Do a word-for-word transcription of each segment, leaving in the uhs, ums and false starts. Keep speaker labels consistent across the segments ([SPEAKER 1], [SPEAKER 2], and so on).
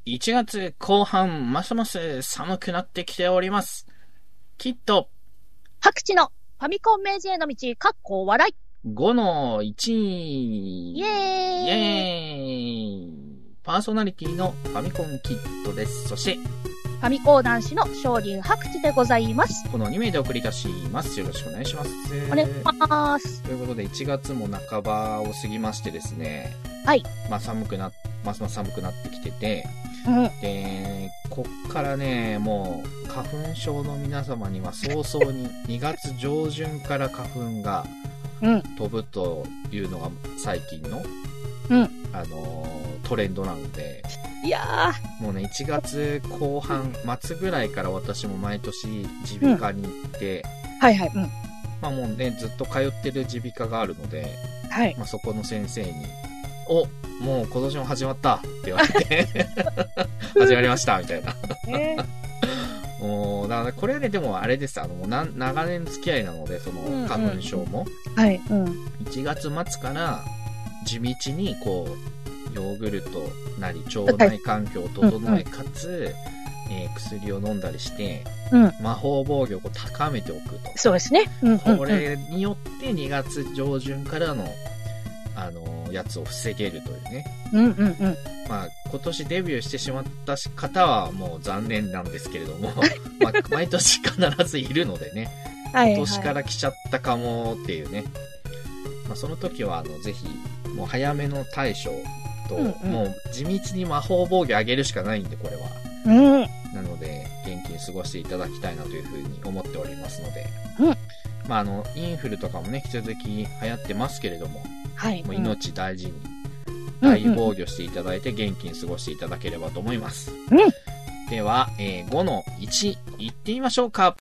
[SPEAKER 1] いちがつこう半、ますます寒くなってきております。きっと、
[SPEAKER 2] 白地のファミコン名人への道、かっこ笑い。
[SPEAKER 1] ごのいち。
[SPEAKER 2] イエーイ。
[SPEAKER 1] イエーイ。パーソナリティのファミコンキットです。そして、
[SPEAKER 2] ファミコン男子の少林白地でございます。
[SPEAKER 1] このに名でお送りいたします。よろしくお願いします。
[SPEAKER 2] お願いします。
[SPEAKER 1] ということで、いちがつも半ばを過ぎましてですね。
[SPEAKER 2] はい。
[SPEAKER 1] まあ寒くな、ますます寒くなってきてて、
[SPEAKER 2] うん、
[SPEAKER 1] で、こっからね、もう、花粉症の皆様には早々ににがつ上旬から花粉が飛ぶというのが最近の、
[SPEAKER 2] うん、
[SPEAKER 1] あのー、トレンドなので、
[SPEAKER 2] いや
[SPEAKER 1] ー、もうね、いちがつこう半、末ぐらいから私も毎年耳鼻科に行って、
[SPEAKER 2] うん、はいはい、うん。
[SPEAKER 1] まあもうね、ずっと通ってる耳鼻科があるので、
[SPEAKER 2] はい。
[SPEAKER 1] まあそこの先生に、お、もう今年も始まったって言われて始まりましたみたいな
[SPEAKER 2] え
[SPEAKER 1] ー、もうだからこれはね、でもあれです、あのもうな長年付き合いなので、その花粉症も、
[SPEAKER 2] うんうん、はい、うん、
[SPEAKER 1] いちがつ末から地道にこうヨーグルトなり腸内環境を整え、はい、かつ、えー、薬を飲んだりして、うん、魔法防御を高めておくと。
[SPEAKER 2] そうですね、うんうんうん、
[SPEAKER 1] これによってにがつ上旬からのあのやつを防げるというね。
[SPEAKER 2] うんうんうん。
[SPEAKER 1] まあ、今年デビューしてしまった方はもう残念なんですけれども、まあ、毎年必ずいるのでね、今年から来ちゃったかもっていうね。まあ、その時は、あの、ぜひ、もう早めの対処と、うんうん、もう地道に魔法防御上げるしかないんで、これは。
[SPEAKER 2] うん。
[SPEAKER 1] なので、元気に過ごしていただきたいなというふうに思っておりますので。
[SPEAKER 2] うん。
[SPEAKER 1] まあ、あの、インフルとかもね、引き続き流行ってますけれども、
[SPEAKER 2] はい。
[SPEAKER 1] もう命大事に、大防御していただいて元気に過ごしていただければと思います。
[SPEAKER 2] うん。
[SPEAKER 1] では、えー、ごのいち、いってみましょうか。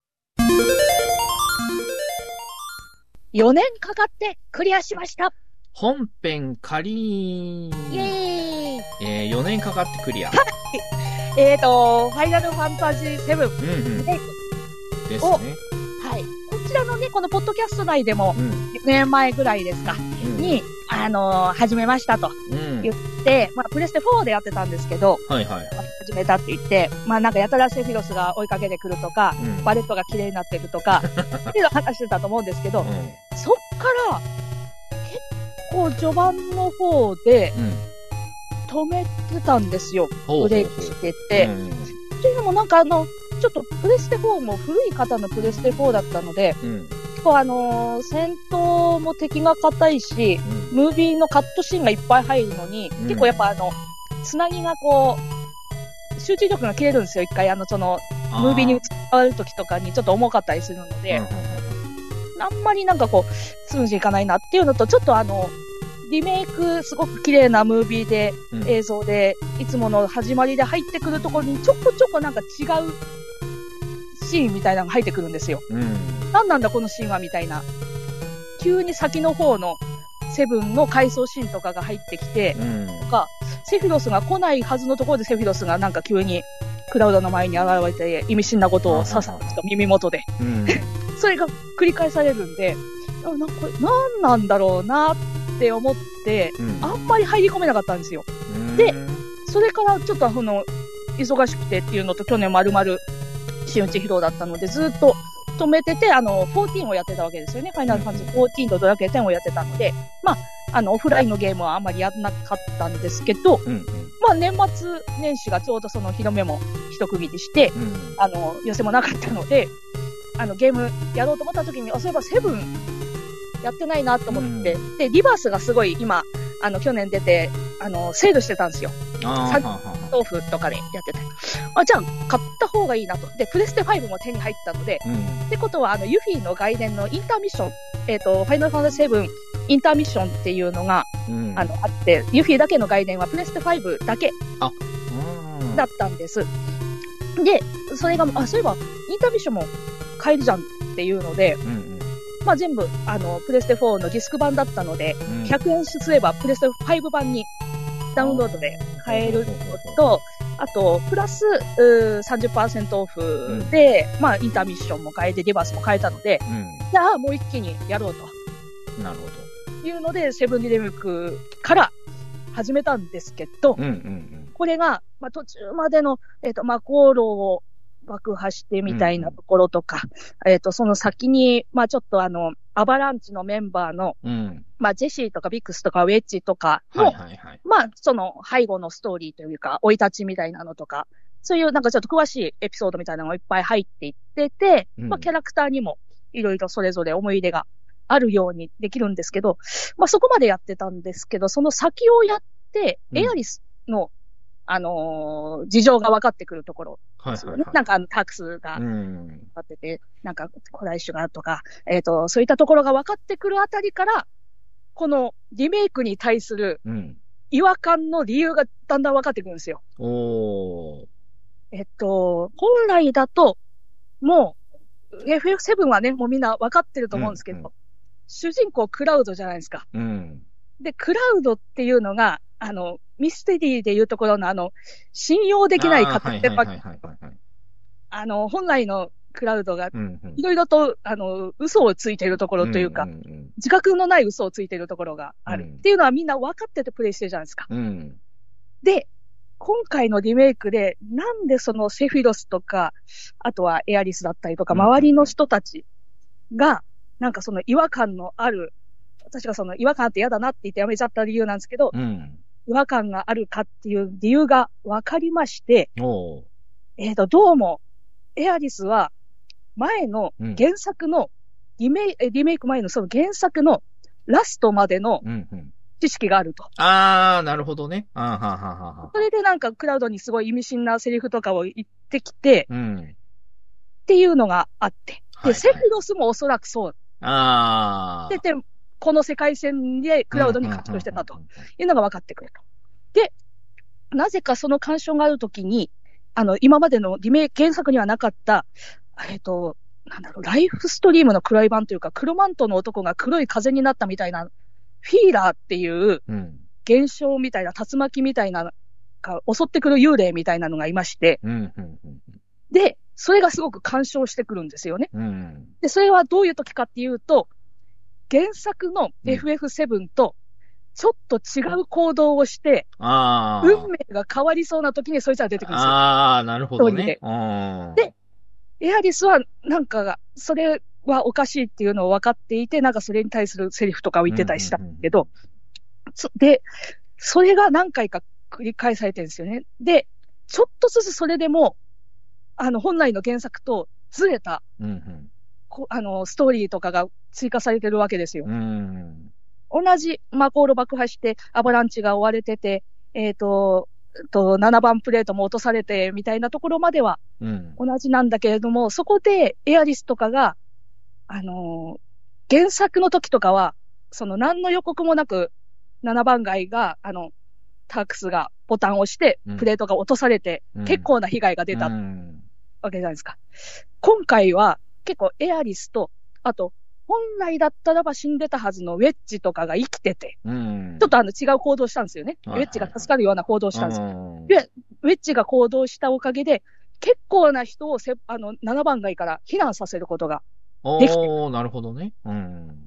[SPEAKER 2] よねんかかってクリアしました。
[SPEAKER 1] 本編仮。
[SPEAKER 2] イェーイ。
[SPEAKER 1] えー、よねんかかってクリア。
[SPEAKER 2] はい。えーと、ファイナルファンタジーセブン。
[SPEAKER 1] うんうん。ですね。
[SPEAKER 2] はい。こちらのね、このポッドキャスト内でも、よねんまえぐらいですか、うん、に、あのー、始めましたと言って、うん、まあ、プレステフォーでやってたんですけど、
[SPEAKER 1] はいはい。
[SPEAKER 2] 始めたって言って、まあなんかやたらセフィロスが追いかけてくるとか、うん、バレットが綺麗になってるとか、っていうのを話してたと思うんですけど、うん、そっから、結構序盤の方で、止めてたんですよ。ブレイクしてて。っていうのもなんかあの、ちょっとプレステフォーも古い方のプレステフォーだったので、うん、結構あのー、戦闘も敵が硬いし、うん、ムービーのカットシーンがいっぱい入るのに、うん、結構やっぱあの、つなぎがこう、集中力が切れるんですよ、一回あの、その、ムービーに移わる時とかにちょっと重かったりするので、あんまりなんかこう、スムーズにいかないなっていうのと、ちょっとあの、リメイクすごく綺麗なムービーで、うん、映像で、いつもの始まりで入ってくるところにちょこちょこなんか違うシーンみたいなのが入ってくるんですよ。うん、何なんだこのシーンはみたいな。急に先の方のセブンの回想シーンとかが入ってきて、うん、とか、セフィロスが来ないはずのところでセフィロスがなんか急にクラウドの前に現れて意味深なことをささっと耳元で。うん、それが繰り返されるんで、なんかこれ何なんだろうなって思って、うん、あんまり入り込めなかったんですよ。で、それからちょっとあの、忙しくてっていうのと去年丸々新内披露だったのでずっと止めてて、あの、じゅうよんをやってたわけですよね。ファイナルファンタジーじゅうよんとドラクエテンをやってたので、まあ、あの、オフラインのゲームはあんまりやんなかったんですけど、うんうん、まあ、年末年始がちょうどその広めも一区切りして、うん、あの、寄せもなかったので、あの、ゲームやろうと思った時に、あ、そういえばセブンやってないなと思って、うん、で、リバースがすごい今、あの、去年出て、あの、セールしてたんですよ。さん豆腐とかでやってて。あ、じゃあ、買った方がいいなと。で、プレステファイブも手に入ったので、うん、ってことは、あの、ユフィの外伝のインターミッション、えっと、ファイナルファンタジーセブンインターミッションっていうのが、うん、あの、あって、ユフィだけの外伝はプレステファイブだけだったんです。で、それが、あ、そういえば、インターミッションも買えるじゃんっていうので、うんうん、まあ、全部、あの、プレステフォーのディスク版だったので、うん、ひゃくえんすればプレステファイブ版にダウンロードで買えるのと、あと、プラス、さんじゅっパーセント オフで、うん、まあ、インターミッションも買えて、リバースも買えたので、うん、じゃあ、もう一気にやろうと。
[SPEAKER 1] なるほ
[SPEAKER 2] ど。いうので、セブンリメイクから始めたんですけど、うんうんうん、これが、 まあ途中までの、えっ、ー、と、魔航路を爆破してみたいなところとか、うん、えっ、ー、と、その先に、まあちょっとあの、アバランチのメンバーの、うん、まあジェシーとかビックスとかウェッジとかの、はいはいはい、まあその背後のストーリーというか、生い立ちみたいなのとか、そういうなんかちょっと詳しいエピソードみたいなのがいっぱい入っていってて、うん、まあキャラクターにもいろいろそれぞれ思い入れがあるようにできるんですけど、まあそこまでやってたんですけど、その先をやって、うん、エアリスの、あのー、事情が分かってくるところですよね。はいはいはい、なんかあのタークスが分かってて、うん、なんか古代種がとか、えっ、ー、と、そういったところが分かってくるあたりから、このリメイクに対する違和感の理由がだんだん分かってくるんですよ。うん、おー。えっと、本来だと、もう、エフエフセブン はね、もうみんな分かってると思うんですけど、うんうん、主人公クラウドじゃないですか。うん、で、クラウドっていうのが、あの、ミステリーでいうところのあの、信用できない方って、あの、本来のクラウドが、いろいろと、あの、嘘をついているところというか、うんうんうん、自覚のない嘘をついているところがある、うん、っていうのはみんな分かっててプレイしてるじゃないですか。うん、で、今回のリメイクで、なんでそのセフィロスとか、あとはエアリスだったりとか、周りの人たちが、なんかその違和感のある、私がその違和感あって嫌だなって言ってやめちゃった理由なんですけど、うん、違和感があるかっていう理由が分かりまして、えっと、どうも、エアリスは、前の原作の、リメイ、うん、リメイク前のその原作のラストまでの知識があると。
[SPEAKER 1] うんうん、あー、なるほどね。あーはーはーはーはー。
[SPEAKER 2] それでなんかクラウドにすごい意味深なセリフとかを言ってきて、うん、っていうのがあって。で、はいはい、セフィロスもおそらくそう。あー。で、で、この世界線でクラウドに干渉してたというのが分かってくると。で、なぜかその干渉があるときに、あの、今までのリメイク原作にはなかった、えっと、なんだろう、ライフストリームの黒い版というか、黒マントの男が黒い風になったみたいな、フィーラーっていう現象みたいな、竜巻みたいな、襲ってくる幽霊みたいなのがいまして、で、それがすごく干渉してくるんですよね。で、それはどういう時かっていうと、原作の エフエフセブン とちょっと違う行動をして、うん、運命が変わりそうな時にそいつは出てくるんですよ。
[SPEAKER 1] ああ、なるほどね。
[SPEAKER 2] で、エアリスはなんか、それはおかしいっていうのを分かっていて、なんかそれに対するセリフとかを言ってたりしたんだけど、うんうんうん、で、それが何回か繰り返されてるんですよね。で、ちょっとずつそれでも、あの、本来の原作とずれた、うんうんあの、ストーリーとかが追加されてるわけですよ。うん、同じマコール爆破して、アバランチが追われてて、えっ、ー、と、と、ななばんプレートも落とされて、みたいなところまでは、同じなんだけれども、うん、そこでエアリスとかが、あのー、原作の時とかは、その何の予告もなく、ななばん街が、あの、タークスがボタンを押して、プレートが落とされて、うん、結構な被害が出た、わけじゃないですか。今回は、結構エアリスと、あと、本来だったらば死んでたはずのウェッジとかが生きてて、うん、ちょっとあの違う行動したんですよね。はいはいはい、ウェッジが助かるような行動したんですよ。で、ウェッジが行動したおかげで、結構な人をせあのななばん街から避難させることができて。
[SPEAKER 1] おー、なるほどね。うん、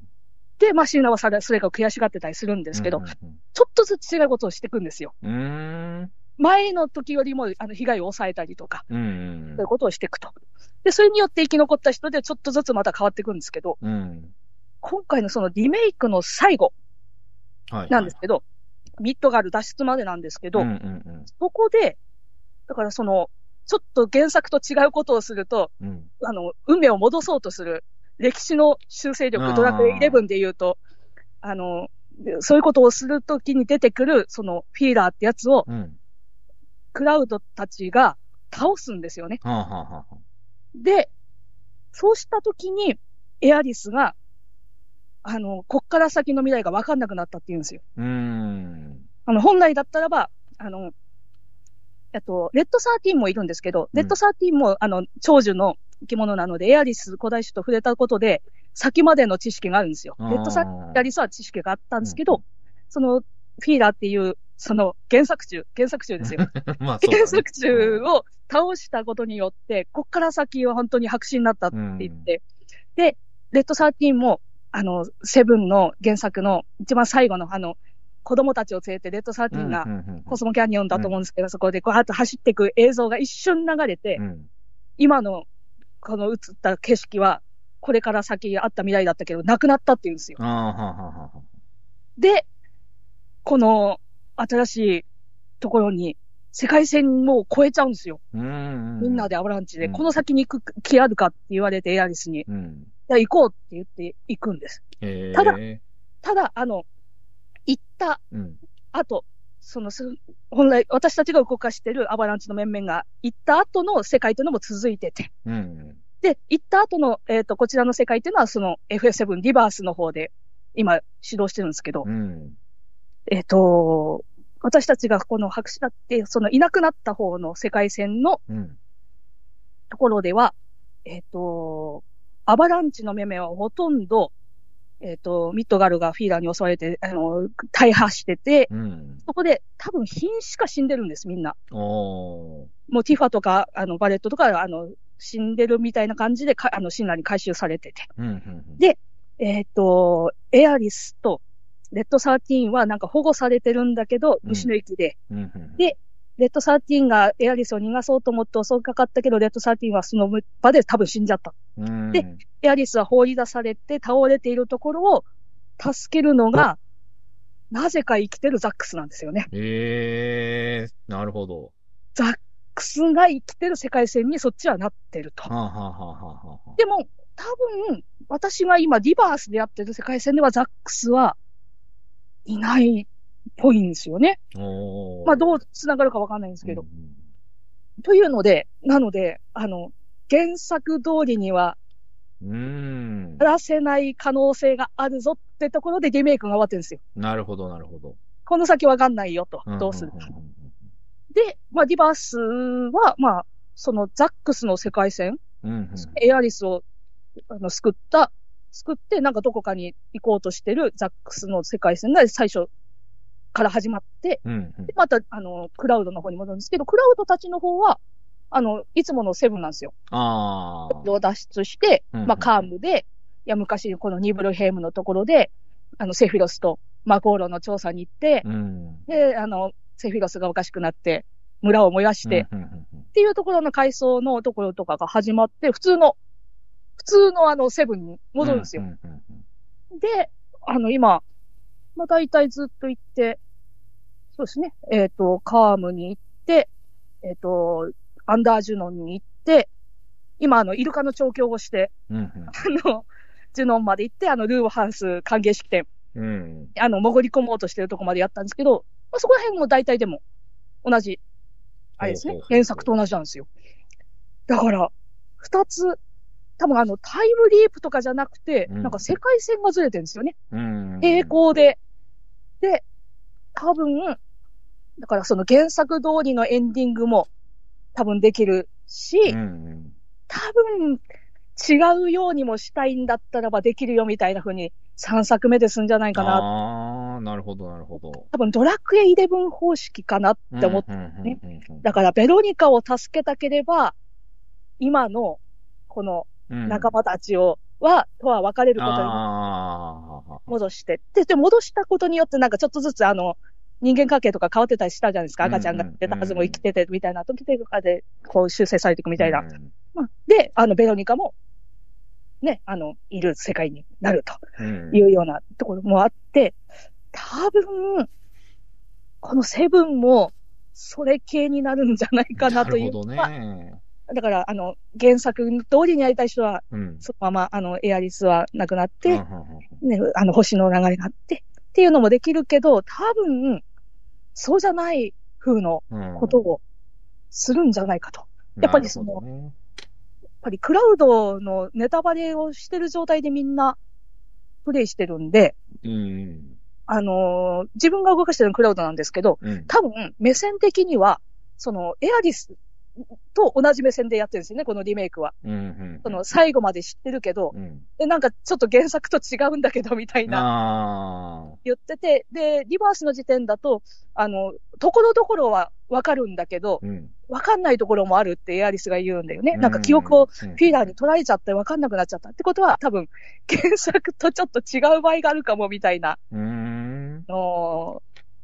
[SPEAKER 2] で、まあ、シンナはそれが悔しがってたりするんですけど、うんうんうん、ちょっとずつ違うことをしていくんですよ。うーん前の時よりもあの被害を抑えたりとか、うんうんうん、そういうことをしていくと。で、それによって生き残った人でちょっとずつまた変わっていくんですけど、うん、今回のそのリメイクの最後なんですけど、はいはい、ミッドガル脱出までなんですけど、うんうんうん、そこで、だからその、ちょっと原作と違うことをすると、うん、あの、運命を戻そうとする歴史の修正力、ドラクエイレブンで言うと、あの、そういうことをするときに出てくる、そのフィーラーってやつを、うん、クラウドたちが倒すんですよね。はあはあはあ、で、そうしたときに、エアリスが、あの、こっから先の未来が分かんなくなったって言うんですよ。うーん。あの、本来だったらば、あの、えっと、レッドサーティーンもいるんですけど、レッドサーティーンも、あの、長寿の生き物なので、エアリス古代種と触れたことで、先までの知識があるんですよ。レッドサーティーン、エアリスは知識があったんですけど、うん、その、フィーラーっていう、その原作中、原作中ですよ。まあそうだね、原作中を倒したことによって、こっから先は本当に白紙になったって言って、うん、で、レッドサーティーンも、あの、セブンの原作の一番最後のあの、 子供たちを連れて、レッドサーティーンがコスモキャニオンだと思うんですけど、うん、そこでこうやって走っていく映像が一瞬流れて、うん、今のこの映った景色は、これから先あった未来だったけど、なくなったっていうんですよ。
[SPEAKER 1] あははは
[SPEAKER 2] で、この新しいところに、世界線も超えちゃうんですよ。
[SPEAKER 1] うんうんうん、
[SPEAKER 2] みんなでアバランチで、うん、この先に行く気あるかって言われて、エアリスに。うん、じゃあ行こうって言って行くんです。ただ、ただ、あの、行った後、うん、その、本来私たちが動かしてるアバランチの面々が行った後の世界というのも続いてて。うん、で、行った後の、えっと、こちらの世界っていうのは、その エフエフセブン リバースの方で今指導してるんですけど、うん、えっと、私たちがこの博士だって、そのいなくなった方の世界線のところでは、うん、えっと、アバランチのメメはほとんど、えっと、ミッドガルがフィーラーに襲われて、あの、大破してて、うん、そこで多分瀕死か死んでるんです、みんな。おもうティファとか、あの、バレットとか、あの、死んでるみたいな感じで、あの、シンラーに回収されてて。うんうんうん、で、えっと、エアリスと、レッドサーティーンはなんか保護されてるんだけど、虫の息で、うんうんうん。で、レッドサーティーンがエアリスを逃がそうと思って襲いかかったけど、レッドサーティーンはその場で多分死んじゃった。うん、で、エアリスは放り出されて倒れているところを助けるのが、なぜか生きてるザックスなんですよね。
[SPEAKER 1] へー、なるほど。
[SPEAKER 2] ザックスが生きてる世界線にそっちはなってると。はあはあはあはあ、でも、多分、私が今リバースでやってる世界線ではザックスはいないっぽいんですよね。まあどう繋がるかわかんないんですけど。うん、というので、なので、あの、原作通りには、うん。やらせない可能性があるぞってところでリメイクが終わってるんですよ。
[SPEAKER 1] なるほど、なるほど。
[SPEAKER 2] この先わかんないよと。どうする、うんうんうんうん、で、まあリバースは、まあ、そのザックスの世界線、うんうん、エアリスをあの救った、作って、なんかどこかに行こうとしてるザックスの世界線が最初から始まって、うんうん、でまた、あの、クラウドの方に戻るんですけど、クラウドたちの方は、あの、いつものセブンなんですよ。ああ。を脱出して、うんうん、まあ、カームで、いや、昔、このニブルヘイムのところで、あの、セフィロスとマコーロの調査に行って、うん、で、あの、セフィロスがおかしくなって、村を燃やして、うんうんうん、っていうところの階層のところとかが始まって、普通の、普通のあの、セブンに戻るんですよ。うんうんうん、で、あの、今、まあ、大体ずっと行って、そうですね、えっと、カームに行って、えっと、アンダージュノンに行って、今、あの、イルカの調教をして、うんうん、あの、ジュノンまで行って、あの、ルーブハウス歓迎式典、うん、あの、潜り込もうとしてるとこまでやったんですけど、まあ、そこら辺も大体でも、同じ、あれですね、原作と同じなんですよ。だから、二つ、多分あの、タイムリープとかじゃなくて、うん、なんか世界線がずれてるんですよね。うん、平行で。で、多分、だからその原作通りのエンディングも多分できるし、うん、多分違うようにもしたいんだったらばできるよみたいな風にさんさくめですんじゃないかな。
[SPEAKER 1] ああ、なるほど、なるほど。
[SPEAKER 2] 多分ドラクエイレブン方式かなって思ってね。だからベロニカを助けたければ、今のこの仲間たちを、は、とは別れることに戻して。で、で、戻したことによってなんかちょっとずつあの、人間関係とか変わってたりしたじゃないですか。赤ちゃんが出たはずも生きててみたいな時とかで、こう修正されていくみたいな。うん、で、あの、ベロニカも、ね、あの、いる世界になるというようなところもあって、多分、このセブンも、それ系になるんじゃないかなという。なるほどね。だから、あの、原作通りにやりたい人は、うん、そのまま、あの、エアリスはなくなって、うん、ね、あの、星の流れがあって、っていうのもできるけど、多分、そうじゃない風のことをするんじゃないかと。うん、やっぱりその、ね、やっぱりクラウドのネタバレをしてる状態でみんなプレイしてるんで、うん、あのー、自分が動かしてるのクラウドなんですけど、うん、多分、目線的には、その、エアリス、と同じ目線でやってるんですよね、このリメイクは。うんうんうん、その最後まで知ってるけど、うん、で、なんかちょっと原作と違うんだけど、みたいな、言ってて、で、リバースの時点だと、あの、ところどころはわかるんだけど、うん、わかんないところもあるってエアリスが言うんだよね。うん、なんか記憶をフィーラーに捉えちゃってわかんなくなっちゃったってことは、多分、原作とちょっと違う場合があるかも、みたいな、うんの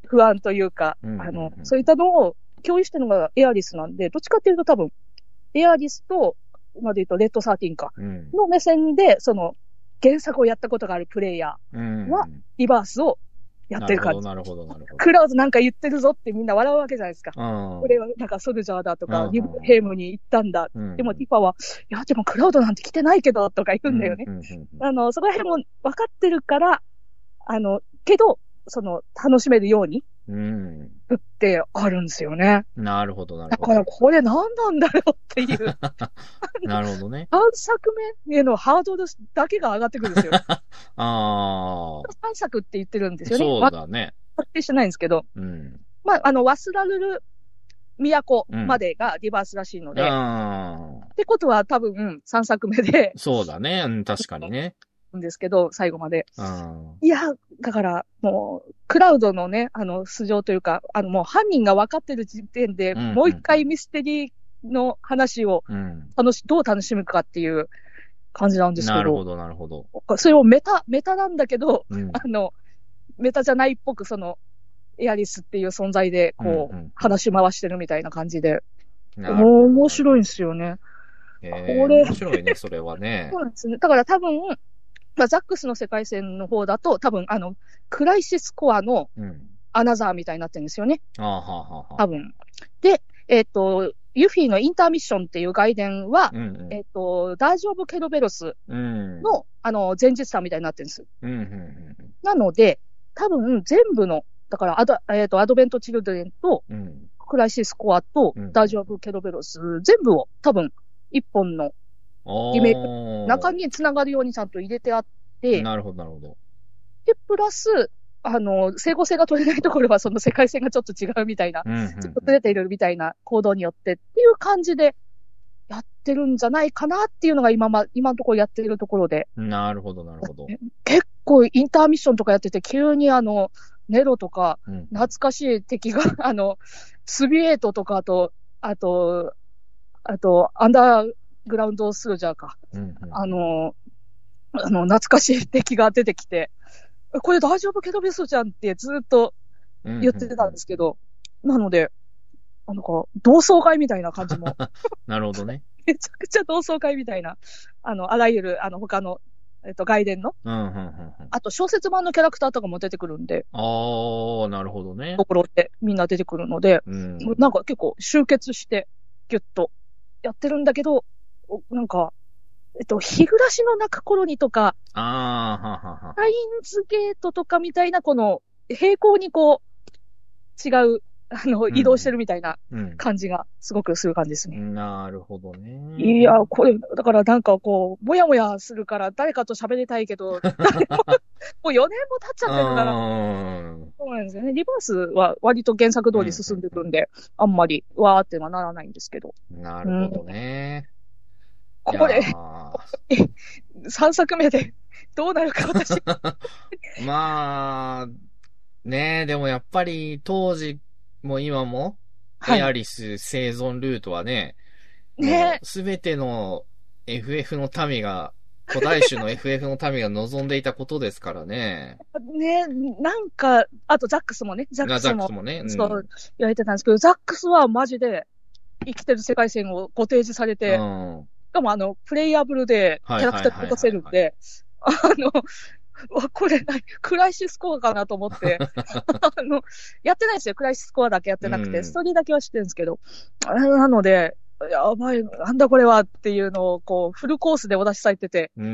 [SPEAKER 2] 不安というか、うんうんうん、あの、そういったのを共有してるのがエアリスなんで、どっちかっていうと多分、エアリスと、まで言うとレッドサーティンか、うん、の目線で、その、原作をやったことがあるプレイヤーは、リバースをやってる感じ。
[SPEAKER 1] なるほど、なるほど、なるほど。
[SPEAKER 2] クラウドなんか言ってるぞってみんな笑うわけじゃないですか。これはなんかソルジャーだとか、リブヘイムに行ったんだ。でもティファは、いや、でもクラウドなんて来てないけど、とか言うんだよね。あの、そこら辺も分かってるから、あの、けど、その、楽しめるように、うん。ってあるんですよね。
[SPEAKER 1] なるほど、なるほど。
[SPEAKER 2] だから、これ何なんだろうっていう。
[SPEAKER 1] なるほどね。
[SPEAKER 2] さんさくめへのハードルだけが上がってくるんですよ。ああ。さんさくって言ってるんですよね。
[SPEAKER 1] そうだね。
[SPEAKER 2] 確定してないんですけど。うん。まあ、あの、ワスラルル都までがリバースらしいので。うん、ってことは多分さんさくめで。
[SPEAKER 1] そうだね。うん、確かにね。
[SPEAKER 2] んですけど、最後まで。いや、だから、もう、クラウドのね、あの、素性というか、あの、もう犯人が分かってる時点で、うんうん、もう一回ミステリーの話を、楽し、うん、どう楽しむかっていう感じなんですけど。
[SPEAKER 1] なるほど、なるほど。
[SPEAKER 2] それをメタ、メタなんだけど、うん、あの、メタじゃないっぽく、その、エアリスっていう存在で、こう、うんうんうん、話回してるみたいな感じで。面白いんですよね。
[SPEAKER 1] えー、これ。面白いね、それはね。
[SPEAKER 2] そうなんですね。だから多分、まあ、ザックスの世界線の方だと、多分、あの、クライシスコアのアナザーみたいになってるんですよね。うん、ははは多分。で、えっ、ー、と、ユフィのインターミッションっていう外伝は、うんうん、えっ、ー、と、ダージオブ・ケロベロスの、うん、あの、前日さんみたいになってるんです。うんうんうん、なので、多分、全部の、だからアド、えっ、ー、と、アドベント・チルドレンと、うん、クライシスコアと、ダージオブ・ケロベロス、うん、全部を多分、一本の、リメイクの中に繋がるようにちゃんと入れてあって。
[SPEAKER 1] なるほど、なるほど。
[SPEAKER 2] で、プラス、あの、整合性が取れないところはその世界線がちょっと違うみたいな、うんうんうん、ちょっとずれているみたいな行動によってっていう感じでやってるんじゃないかなっていうのが今ま、今のところやっているところで。
[SPEAKER 1] なるほど、なるほど。
[SPEAKER 2] 結構インターミッションとかやってて急にあの、ネロとか、懐かしい敵が、うん、あの、スビエートとかあと、あと、あと、アンダー、グラウンドスルジャーか。うんうん、あの、あの、懐かしい敵が出てきて、これ大丈夫ケロベソじゃんってずっと言ってたんですけど、うんうんうん、なので、なんか、同窓会みたいな感じも。
[SPEAKER 1] なるほどね。
[SPEAKER 2] めちゃくちゃ同窓会みたいな、あの、あらゆる、あの、他の、えっと、外伝の、うんうんうんうん、あと小説版のキャラクターとかも出てくるんで。
[SPEAKER 1] あー、なるほどね。
[SPEAKER 2] ところでみんな出てくるので、うん、なんか結構集結して、ギュッとやってるんだけど、なんか、えっと、日暮らしの泣く頃にとか、あー、ははは。タインズゲートとかみたいな、この、平行にこう、違う、あの、移動してるみたいな感じがすごくする感じですね。
[SPEAKER 1] うんうん、なるほどね。
[SPEAKER 2] いや、これ、だからなんかこう、もやもやするから誰かと喋りたいけど、誰も、もうよねんも経っちゃってるから。そうなんですよね。リバースは割と原作通り進んでるんで、うん、あんまりわーってはならないんですけど。
[SPEAKER 1] なるほどね。
[SPEAKER 2] うん、これ、さんさくめでどうなるか私。
[SPEAKER 1] まあ、ねえ、でもやっぱり当時も今も、エアリス生存ルートはね、ねすべての エフエフ の民が、古代種の エフエフ の民が望んでいたことですからね。
[SPEAKER 2] ねなんか、あとザックスもね、ザックスも。
[SPEAKER 1] ザックスもね。うん、
[SPEAKER 2] そう、言われてたんですけど、ザックスはマジで生きてる世界線をご提示されて、うん、しかもあの、プレイヤブルでキャラクターに出せるんで、あの、これ、クライシスコアかなと思って、あの、やってないですよ。クライシスコアだけやってなくて、うん、ストーリーだけは知ってるんですけど、なので、やばい、なんだこれはっていうのを、こう、フルコースでお出しされてて、うん、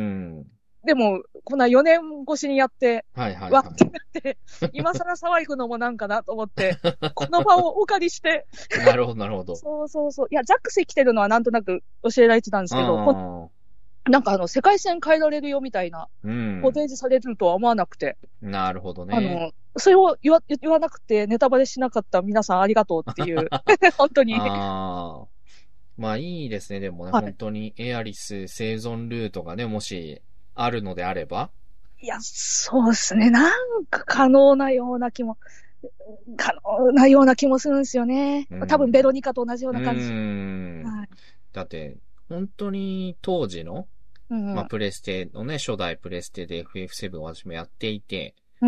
[SPEAKER 2] でも、こんなよねん越しにやって、はいはいはい、わってなって、今更騒ぐのもなんかなと思って、この場をお借りして。
[SPEAKER 1] なるほど、なるほど。
[SPEAKER 2] そうそうそう。いや、ザックス生きてるのはなんとなく教えられてたんですけど、なんかあの、世界線変えられるよみたいな、うん、ご提示されるとは思わなくて。
[SPEAKER 1] なるほどね。
[SPEAKER 2] あの、それを言わ、言わなくてネタバレしなかった皆さんありがとうっていう、本当に。
[SPEAKER 1] あまあいいですね、でもね、はい、本当にエアリス生存ルートがね、もしあるのであれば。
[SPEAKER 2] いや、そうですね。なんか可能なような気も、可能なような気もするんですよね。うん、多分ベロニカと同じような感じ。うん、
[SPEAKER 1] はい、だって、本当に当時の、うん、まあプレステのね、初代プレステで エフエフセブン を私もやっていて、うん、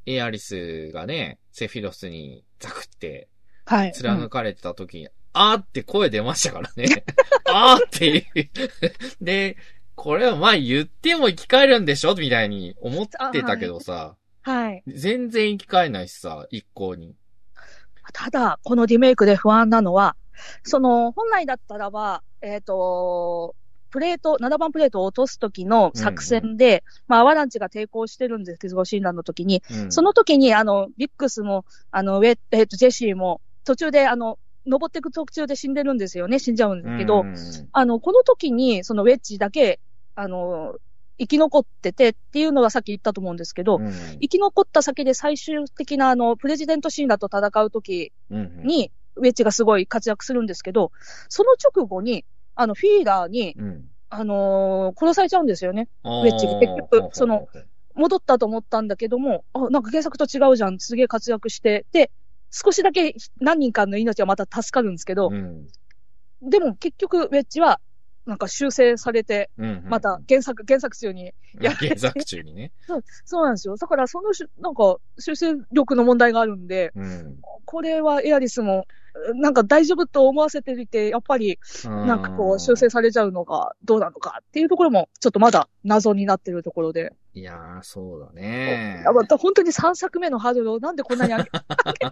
[SPEAKER 1] エアリスがね、セフィロスにザクって、
[SPEAKER 2] はい。
[SPEAKER 1] 貫かれてた時に、うん、あーって声出ましたからね。あーっていう。で、これはまあ言っても生き返るんでしょみたいに思ってたけどさ。
[SPEAKER 2] はい。
[SPEAKER 1] 全然生き返らないしさ、一向に。
[SPEAKER 2] ただ、このリメイクで不安なのは、その、本来だったらば、えっと、プレート、ななばんプレートを落とすときの作戦で、うんうん、まあ、アワランチが抵抗してるんですけど、シーンランの時に、うん、その時に、あの、ビックスも、あの、ウェえっと、ジェシーも、途中で、あの、登っていく途中で死んでるんですよね。死んじゃうんですけど、うんうん、あの、この時に、そのウェッジだけ、あの、生き残っててっていうのがさっき言ったと思うんですけど、うん、生き残った先で最終的なあの、プレジデントシーンだと戦う時に、ウェッジがすごい活躍するんですけど、その直後に、あの、フィーラーに、うん、あのー、殺されちゃうんですよね。ウェッジが結局、その、戻ったと思ったんだけども、あ、なんか原作と違うじゃん、すげえ活躍して、で、少しだけ何人かの命はまた助かるんですけど、うん、でも結局、ウェッジは、なんか修正されて、うんうん、また原作、原作中に
[SPEAKER 1] やられて。原作中にね。
[SPEAKER 2] そう、そうなんですよ。だからその、なんか修正力の問題があるんで、うん、これはエアリスも、なんか大丈夫と思わせていて、やっぱり、なんかこう修正されちゃうのがどうなのかっていうところも、ちょっとまだ謎になってるところで。
[SPEAKER 1] いやー、そうだね。
[SPEAKER 2] また本当にさんさくめのハードルをなんでこんなに上げて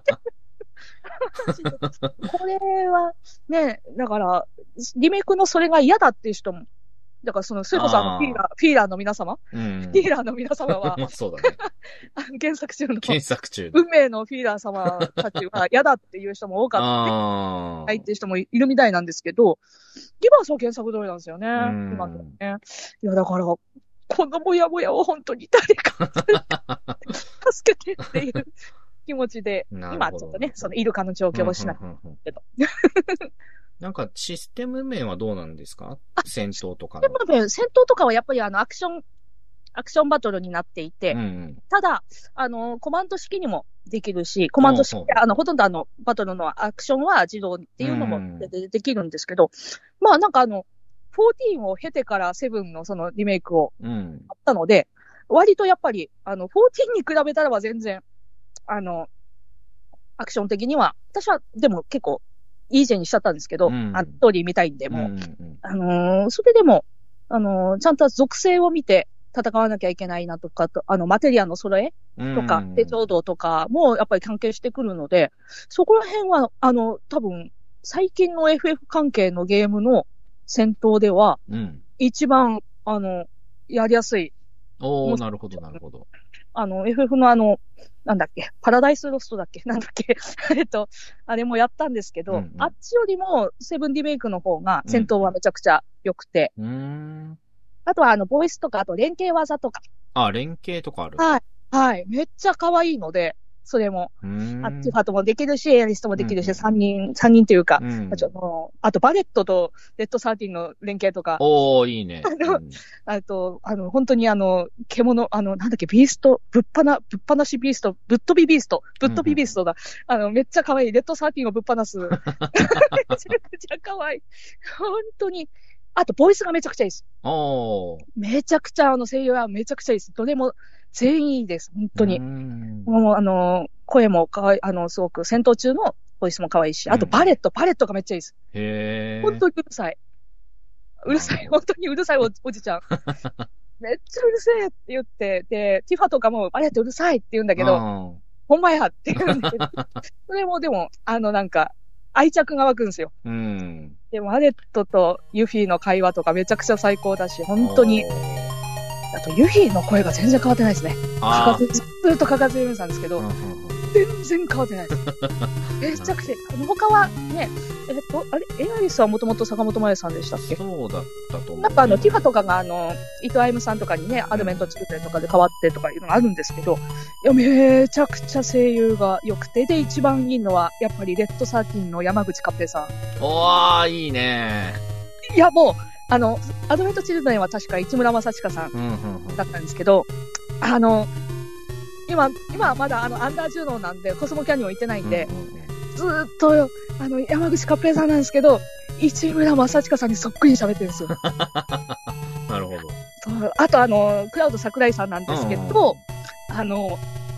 [SPEAKER 2] これは、ね、だから、リメイクのそれが嫌だっていう人も、だからその、それこそあの、フィーラー、フィーラーの皆様、うん、フィーラーの皆様は、
[SPEAKER 1] そうだね。
[SPEAKER 2] 原作中の、
[SPEAKER 1] 原作中
[SPEAKER 2] 運命のフィーラー様たちは嫌だっていう人も多かった、ね。はいっていう人もいるみたいなんですけど、リバースは原作通りなんですよね。今のね。いや、だから、このモヤモヤを本当に誰か助けてっていう気持ちで、今ちょっとね、そのイルカの状況をしないけど。
[SPEAKER 1] なんかシステム面はどうなんですか？戦闘とかの。
[SPEAKER 2] システム面、戦闘とかはやっぱりあのアクション、アクションバトルになっていて、うんうん、ただ、あの、コマンド式にもできるし、コマンド式、うんうん、あの、ほとんどあの、バトルのアクションは自動っていうのも で,、うん、できるんですけど、まあなんかあの、じゅうよんを経てからセブンのそのリメイクをあったので、うん、割とやっぱり、あの、じゅうよんに比べたらは全然、あの、アクション的には、私はでも結構、イージーにしちゃったんですけど、うん、あストーリー見たいんで、もう、うんうん、あのー、それでも、あのー、ちゃんと属性を見て戦わなきゃいけないなとかと、あの、マテリアの揃えとか、うん、手帳道とかもやっぱり関係してくるので、そこら辺は、あの、多分、最近の エフエフ 関係のゲームの戦闘では、うん、一番、あの、やりやすい。
[SPEAKER 1] おー、なるほど、なるほど。
[SPEAKER 2] あの、エフエフ のあの、なんだっけ、パラダイスロストだっけなんだっけえっと、あれもやったんですけど、うんうん、あっちよりもセブンリメイクの方が戦闘はめちゃくちゃ良くて、うん、あとはあの、ボイスとか、あと連携技とか。
[SPEAKER 1] あ、連携とかある。
[SPEAKER 2] はい。はい。めっちゃ可愛いので、それも。あっちファトもできるし、エアリストもできるし、さんにん、さんにんというか、うん、ちょっとあとバレットとレッドサーティンの連携とか。
[SPEAKER 1] おー、いいね。
[SPEAKER 2] あの、うん、あと、あの、本当にあの、獣、あの、なんだっけ、ビースト、ぶっぱな、ぶっぱなしビースト、ぶっ飛びビースト、ぶっ飛びビーストだ。うんうん、あの、めっちゃ可愛い。レッドサーティンをぶっぱなす。めちゃくちゃ可愛い。本当に。あと、ボイスがめちゃくちゃいいです。
[SPEAKER 1] おー。
[SPEAKER 2] めちゃくちゃ、あの、声優はめちゃくちゃいいです。どれも、全員いいです。本当に。うんもう、あの、声もかわいい、あの、すごく、戦闘中のボイスも可愛いし、あと、バレット、バレットがめっちゃいいです。
[SPEAKER 1] へー。
[SPEAKER 2] 本当にうるさい。うるさい、本当にうるさい お, おじちゃん。めっちゃうるせえって言って、で、ティファとかも、バレットうるさいって言うんだけど、ほんまやって言うんだけど、それもでも、あの、なんか、愛着が湧くんですよ。
[SPEAKER 1] うん。
[SPEAKER 2] でも、バレットとユフィの会話とかめちゃくちゃ最高だし、本当に、あと、ユフィの声が全然変わってないですね。かかず、ずっとかかずゆめさんですけど、うんうんうん、全然変わってないです。めちゃくちゃ、他はね、えっと、あれ、エアリスはもともと坂本真綾さんでしたっけ？
[SPEAKER 1] そうだったと思う、ね。
[SPEAKER 2] なんかあの、ティファとかがあの、伊藤歩夢さんとかにね、アドベントチルドレンとかで変わってとかいうのがあるんですけど、いや、めちゃくちゃ声優が良くて、で、一番いいのは、やっぱりレッドサーティーンの山口勝平さん。
[SPEAKER 1] おー、いいね。
[SPEAKER 2] いや、もう、あの、アドベントチルドレンは確か市村正親さんだったんですけど、うんうんうん、あの、今、今はまだあの、アンダーじゅうのうなんで、コスモキャニオン行ってないんで、うんうん、ずーっと、あの、山口勝平さんなんですけど、市村正親さんにそっくりに喋ってるんですよ。
[SPEAKER 1] なるほど。
[SPEAKER 2] そう、あとあの、クラウド桜井さんなんですけど、うんうん、あの、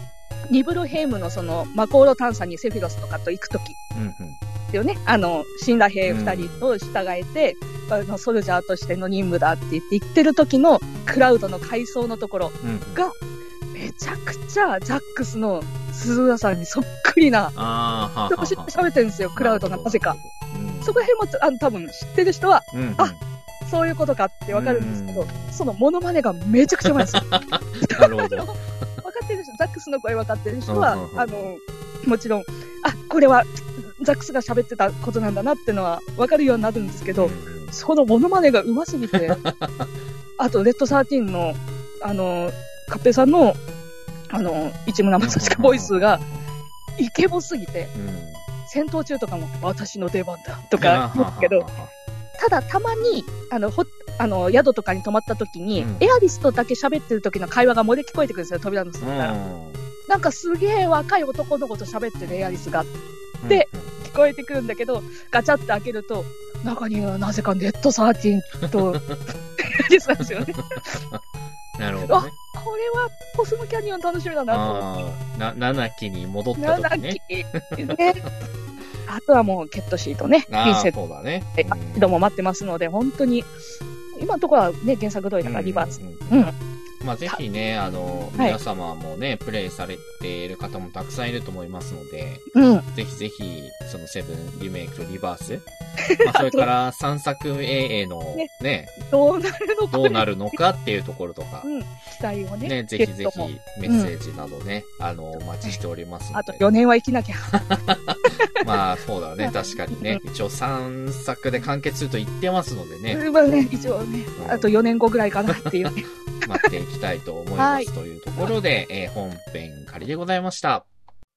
[SPEAKER 2] ニブルヘイムのその、マコーロ探査にセフィロスとかと行くとき。うんうん。ですよね。あの、死んだ兵二人と従えて、うん、あの、ソルジャーとしての任務だって言って言ってる時のクラウドの階層のところが、うん、めちゃくちゃザックスの鈴浦さんにそっくりな、あー、喋ってるんですよ、クラウドがなぜか。うん、そこら辺も、あの、多分知ってる人は、うんうん、あ、そういうことかってわかるんですけど、そのモノマネがめちゃくちゃうまいですよ。なるほど。分かってる人、ザックスの声分かってる人は、あの、もちろん、あ、これは、ザックスが喋ってたことなんだなってのは分かるようになるんですけど、うん、そのモノマネが上手すぎて、あと、レッドサーティーンの、あの、カッペさんの、あの、市村正親ボイスが、イケボすぎて、うん、戦闘中とかも、私の出番だ、とか言うけど、ただ、たまに、あの、ほ、あの、宿とかに泊まった時に、うん、エアリスとだけ喋ってる時の会話が漏れ聞こえてくるんですよ、扉の外から。うん、なんかすげえ若い男の子と喋ってるエアリスが。で、うん、聞こえてくるんだけど、ガチャって開けると、中にはなぜかレッドサーティーンと、エアリスなんですよね。
[SPEAKER 1] なるほどね。
[SPEAKER 2] あ、これはコスモキャニオン楽しみだなと思って。
[SPEAKER 1] な、ななきに戻った時ね。
[SPEAKER 2] ななき。ね。あとはもう、ケットシーとね、
[SPEAKER 1] ピンセット。そうだね。
[SPEAKER 2] うん、どうも待ってますので、本当に、今のところはね、原作通りだからリバース。うん、うん。
[SPEAKER 1] まあ、ぜひね、あの、はい、皆様もね、プレイされている方もたくさんいると思いますので、うん。ぜひぜひ、そのセブンリメイクとリバース、まあ、それからさんさくめへのね、ね
[SPEAKER 2] どうなるのか、
[SPEAKER 1] どうなるのかっていうところとか、うん、
[SPEAKER 2] 期待をね、
[SPEAKER 1] ね、ぜひぜひメッセージなどね、うん、あの、お待ちしておりますので。
[SPEAKER 2] あとよねんは生きなきゃ。
[SPEAKER 1] まあ、そうだね、確かにね。一応さんさくで完結すると言ってますのでね。
[SPEAKER 2] まあね、一応ね、うん、あとよねんごぐらいかなっていうね。
[SPEAKER 1] 待っていきたいと思います、はい、というところで、えー、本編仮でございました。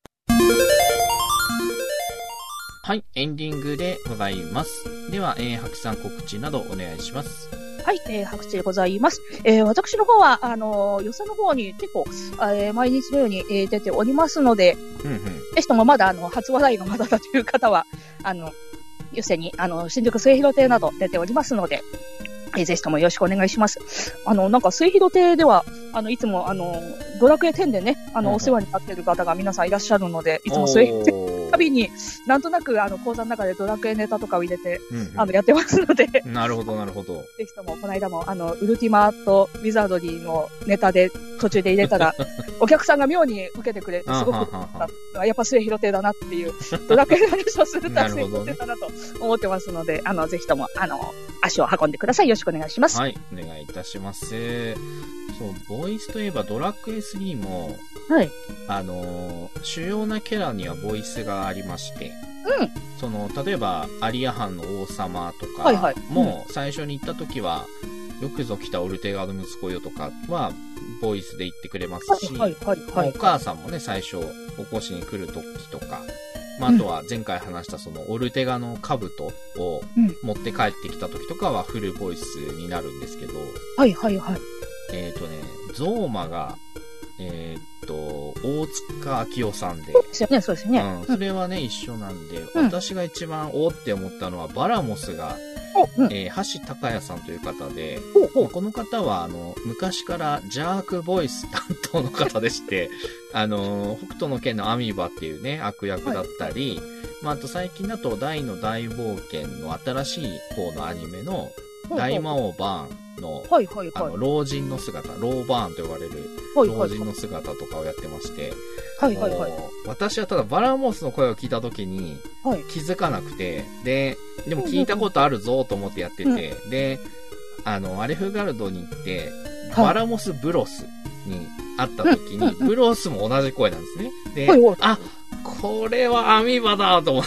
[SPEAKER 1] はい、エンディングでございます。では、えー、白さん告知などお願いします。
[SPEAKER 2] はい、えー、白地でございます。えー、私の方は、あのー、予算の方に結構、えー、毎日のように、えー、出ておりますので、うんうん、ぜひともまだ、あの、初話題がまだだという方は、あの、予選に、あの、新宿末広亭など出ておりますので、えー、ぜひともよろしくお願いします。あの、なんか、末広亭では、あの、いつも、あの、ドラクエテンでね、あの、うんうん、お世話になっている方が皆さんいらっしゃるので、いつも末広亭、旅に、なんとなく、あの、講座の中でドラクエネタとかを入れて、うんうん、あの、やってますので。
[SPEAKER 1] なるほど、なるほど。
[SPEAKER 2] ぜひとも、この間も、あの、ウルティマート・ウィザードリーのネタで、途中で入れたら、お客さんが妙に受けてくれて、すごく、やっぱ末広亭だなっていう、ドラクエの話をすると末広亭だなと思ってますので、あの、ぜひとも、あの、足を運んでください。よろしくお願いします。
[SPEAKER 1] はい、お願いいたします。そう、ボイスといえばドラクエスリーも、
[SPEAKER 2] はい。
[SPEAKER 1] あのー、主要なキャラにはボイスがありまして、
[SPEAKER 2] うん。
[SPEAKER 1] その、例えば、アリア藩の王様とか、はいはい。もう、最初に行った時は、よくぞ来たオルテガの息子よとかは、ボイスで言ってくれますし、はいはいはい、お母さんもね、最初、起こしに来る時とか、まあ、あとは前回話したその、オルテガの兜を持って帰ってきた時とかはフルボイスになるんですけど、
[SPEAKER 2] はいはいはい。
[SPEAKER 1] えっとね、ゾーマが、えー、っと、大塚明夫さんで。
[SPEAKER 2] そうですよね、そうですね。
[SPEAKER 1] うん、それはね、うん、一緒なんで、うん、私が一番おーって思ったのは、バラモスが、うん、えー、橋高也さんという方で、
[SPEAKER 2] うん、
[SPEAKER 1] この方は、あの、昔からジャークボイス担当の方でして、あの、北斗の拳のアミバっていうね、悪役だったり、はい、まあ、あと最近だと、大の大冒険の新しい方のアニメの、大魔王バーンの、はいはいはい、あの、老人の姿、ローバーンと呼ばれる、老人の姿とかをやってまして、
[SPEAKER 2] はいはいはい、
[SPEAKER 1] 私はただバラモスの声を聞いたときに、気づかなくて、で、でも聞いたことあるぞと思ってやってて、うん、で、あの、アレフガルドに行って、バラモスブロスに会ったときに、ブロスも同じ声なんですね。で、はいはい、あ、これはアミバだと思って、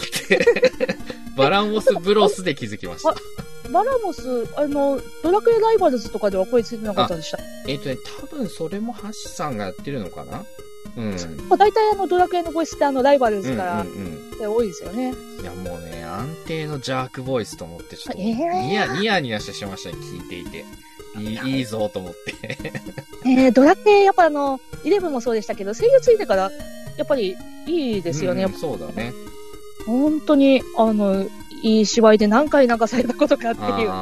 [SPEAKER 1] バラモスブロスで気づきました。
[SPEAKER 2] バラモス、あの、ドラクエライバルズとかでは声ついてなかったでした。
[SPEAKER 1] えっ、ー、とね、多分それもハッシさんがやってるのかな。うん。
[SPEAKER 2] まあ、大体あの、ドラクエのボイスってあの、ライバルズから、うんうんうん、多いですよね。
[SPEAKER 1] いや、もうね、安定のジャークボイスと思って、ちょっと、ニヤ、ニヤニヤしてしましたね、聞いていて。いい、いいぞと思って。
[SPEAKER 2] えー、ドラクエ、やっぱあの、イレブンもそうでしたけど、声優ついてから、やっぱり、いいですよね。
[SPEAKER 1] うん、そうだね。
[SPEAKER 2] 本当に、あの、いい芝居で何回流されたことかっていう。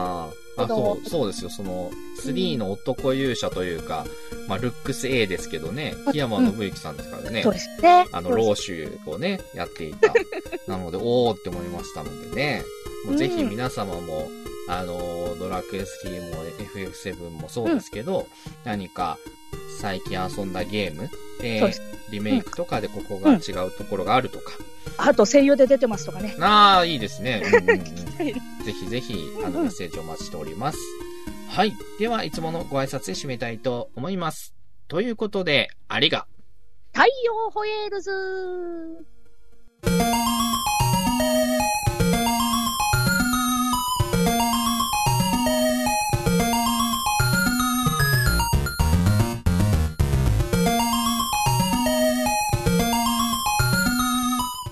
[SPEAKER 1] あ、そう、そうですよ。その、スリーの男勇者というか、うん、まあ、ルックス A ですけどね、檜山信之さんですからね。
[SPEAKER 2] そうですね。
[SPEAKER 1] あの、老衆をね、やっていた。なので、おーって思いましたのでね。もうぜひ皆様も、うん、あの、ドラクエスリーも エフエフセブンもそうですけど、うん、何か最近遊んだゲームで、リメイクとかでここが違うところがあるとか。
[SPEAKER 2] うん、あと声優で出てますとかね。
[SPEAKER 1] ああ、いいですね。うんうんうん、ぜひぜひ、あの、メッセージをお待ちしております。うんうん、はい。では、いつものご挨拶で締めたいと思います。ということで、ありが。
[SPEAKER 2] 太陽ホエールズー